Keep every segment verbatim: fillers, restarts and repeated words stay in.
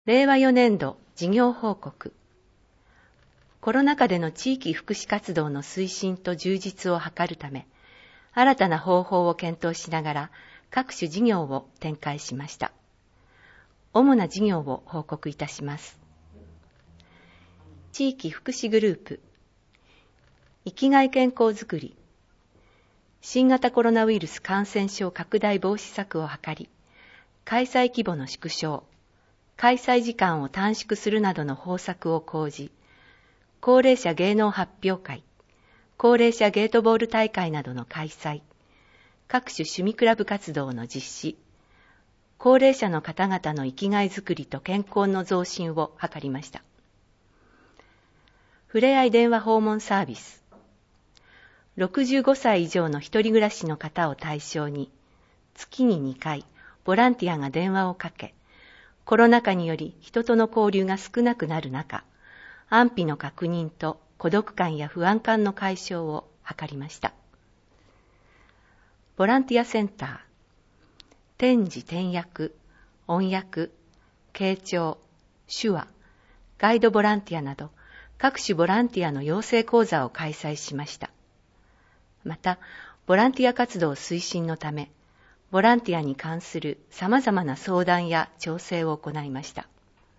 れいわよねんど事業報告。コロナ禍での地域福祉活動の推進と充実を図るため、新たな方法を検討しながら各種事業を展開しました。主な事業を報告いたします。地域福祉グループ、生きがい健康づくり、新型コロナウイルス感染症拡大防止策を図り、開催規模の縮小、開催時間を短縮するなどの方策を講じ、高齢者芸能発表会、高齢者ゲートボール大会などの開催、各種趣味クラブ活動の実施、高齢者の方々の生きがいづくりと健康の増進を図りました。ふれあい電話訪問サービス。ろくじゅうごさい以上の一人暮らしの方を対象に、月ににかい、ボランティアが電話をかけ、コロナ禍により人との交流が少なくなる中、安否の確認と孤独感や不安感の解消を図りました。ボランティアセンター、点字点訳、音訳、傾聴、手話、ガイドボランティアなど、各種ボランティアの養成講座を開催しました。また、ボランティア活動推進のため、ボランティアに関する様々な相談や調整を行いました。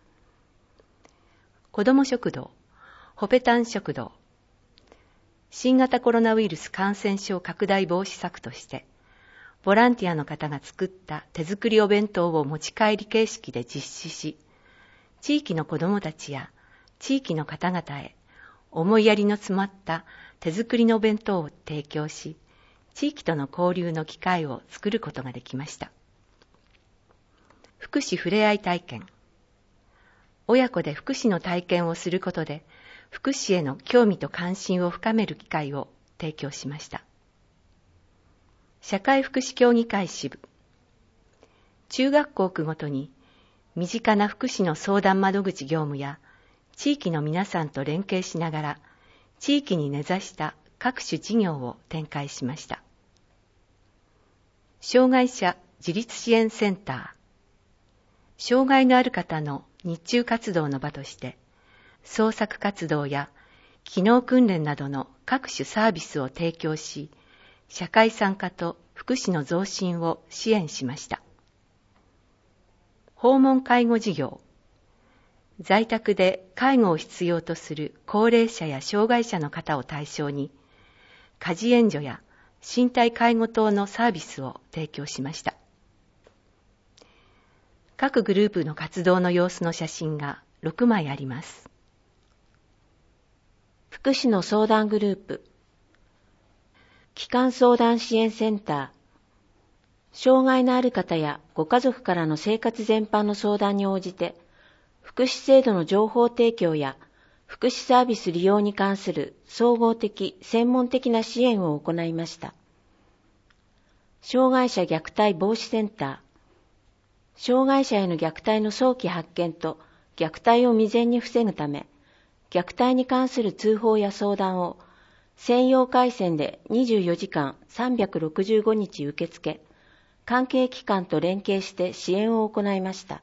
子ども食堂、ほぺたん食堂。新型コロナウイルス感染症拡大防止策として、ボランティアの方が作った手作りお弁当を持ち帰り形式で実施し、地域の子どもたちや地域の方々へ思いやりの詰まった手作りのお弁当を提供し、地域との交流の機会を作ることができました。福祉ふれあい体験。親子で福祉の体験をすることで、福祉への興味と関心を深める機会を提供しました。社会福祉協議会支部。中学校区ごとに、身近な福祉の相談窓口業務や、地域の皆さんと連携しながら、地域に根ざした各種事業を展開しました。障害者自立支援センター。障害のある方の日中活動の場として、創作活動や機能訓練などの各種サービスを提供し、社会参加と福祉の増進を支援しました。訪問介護事業。在宅で介護を必要とする高齢者や障害者の方を対象に、家事援助や身体介護等のサービスを提供しました。各グループの活動の様子の写真がろくまいあります。 福祉の相談グループ。帰還相談支援センター。障害のある方やご家族からの生活全般の相談に応じて、福祉制度の情報提供や福祉サービス利用に関する総合的・専門的な支援を行いました。障害者虐待防止センター。障害者への虐待の早期発見と虐待を未然に防ぐため、虐待に関する通報や相談を専用回線でにじゅうよじかんさんびゃくろくじゅうごにち受け付け、関係機関と連携して支援を行いました。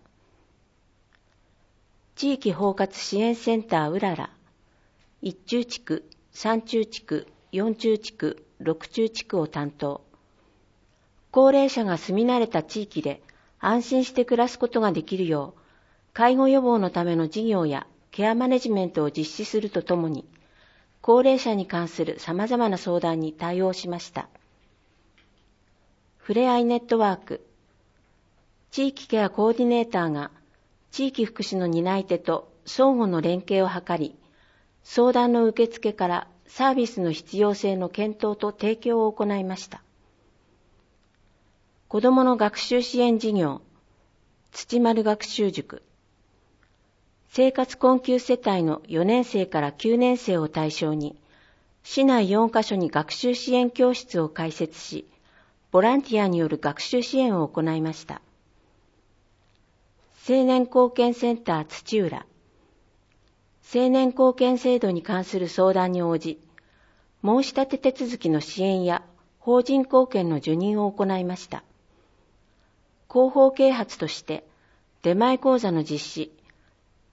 地域包括支援センターうらら、いち中地区、さん中地区、よん中地区、ろく中地区を担当。高齢者が住み慣れた地域で安心して暮らすことができるよう、介護予防のための事業やケアマネジメントを実施するとともに、高齢者に関する様々な相談に対応しました。ふれあいネットワーク。地域ケアコーディネーターが地域福祉の担い手と相互の連携を図り、相談の受付からサービスの必要性の検討と提供を行いました。子どもの学習支援事業、土丸学習塾。生活困窮世帯のよねんせいからきゅうねんせいを対象に、市内よんかしょに学習支援教室を開設し、ボランティアによる学習支援を行いました。青年貢献センター土浦。青年貢献制度に関する相談に応じ、申し立て手続きの支援や法人貢献の受任を行いました。広報啓発として、出前講座の実施、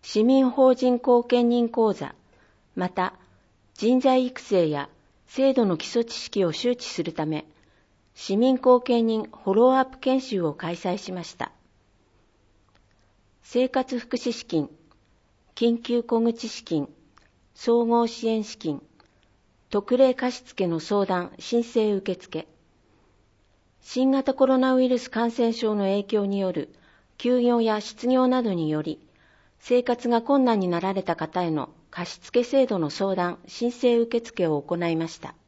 市民法人後見人講座、また人材育成や制度の基礎知識を周知するため、市民後見人フォローアップ研修を開催しました。生活福祉資金、緊急小口資金、総合支援資金、特例貸付の相談・申請受付、新型コロナウイルス感染症の影響による休業や失業などにより、生活が困難になられた方への貸付制度の相談・申請受付を行いました。